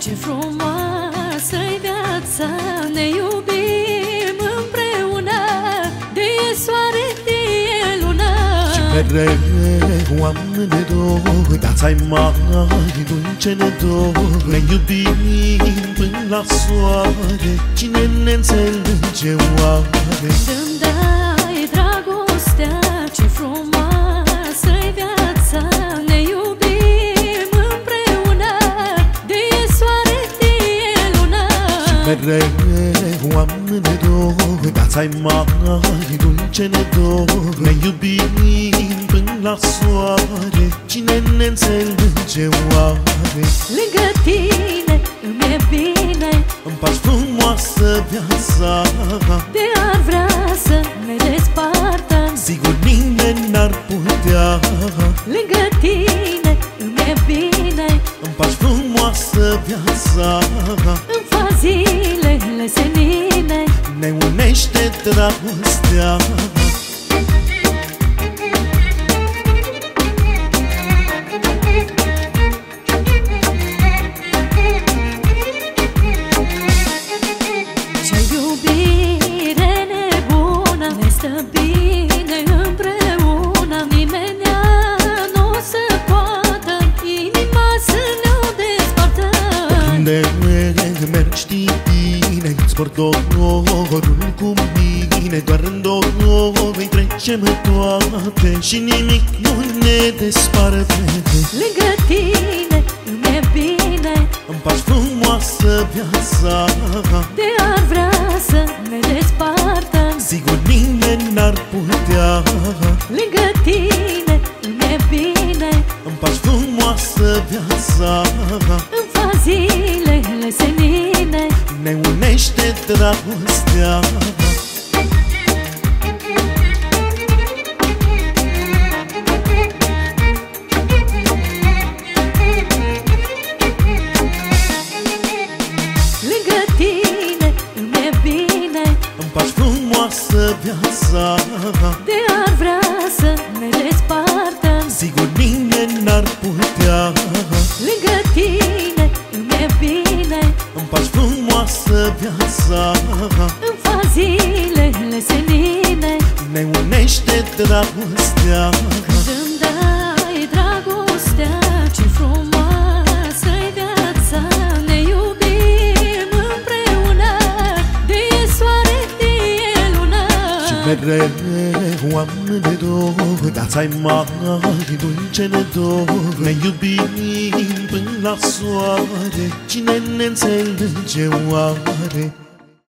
Ce frumoasă-i viața, ne iubim împreună, de e soare, de e lună. Și mereu am de dor, viața-i mai dulce ne dor. Ne iubim până la soare, cine ne înțelege oare? Dă-mi dai dragostea, ce frumoasă-i viața, ne iubim împreună, de e soare, de e lună. Și mereu am de dor, viața-i mai dulce ne dor. Ne iubim până la soare, cine ne înțelege oare? Lângă tine îmi e bine, Îmi faci frumoasă viața, de ar vrea să ne despartă, sigur nimeni n-ar putea. lângă tine îmi e bine, Îmi faci frumoasă viața, îmi fac zilele senine. ne unește dragostea. Ce iubire nebună, ne stă bine împreună, nimenea nu o să poată inima să ne o despartă. Unde mergi știi bine, îți port dorul cu mine. Doar în doi trecem toate și nimic nu ne desparte. Lângă tine îmi e bine, Îmi faci frumoasă viața, de ar vrea să ne despartă, sigur nimeni n-ar putea. lângă tine îmi e bine, Îmi faci frumoasă viața, îmi fac zilele senine. ne unește dragostea. Lângă tine îmi e bine, Îmi faci frumoasă viața, de ar vrea să ne despartă, sigur nimeni n-ar putea. lângă tine îmi e bine, Îmi faci frumoasă viața, îmi fac zilele senine. ne unește dragostea. Când îmi dai dragostea, ce frumoasă-i viața, ne iubim împreună, de e soare, de e lună. Și mereu am de dor, viața-i mai dulce ne dor. Ne iubim până la soare, cine ne înțelege oare?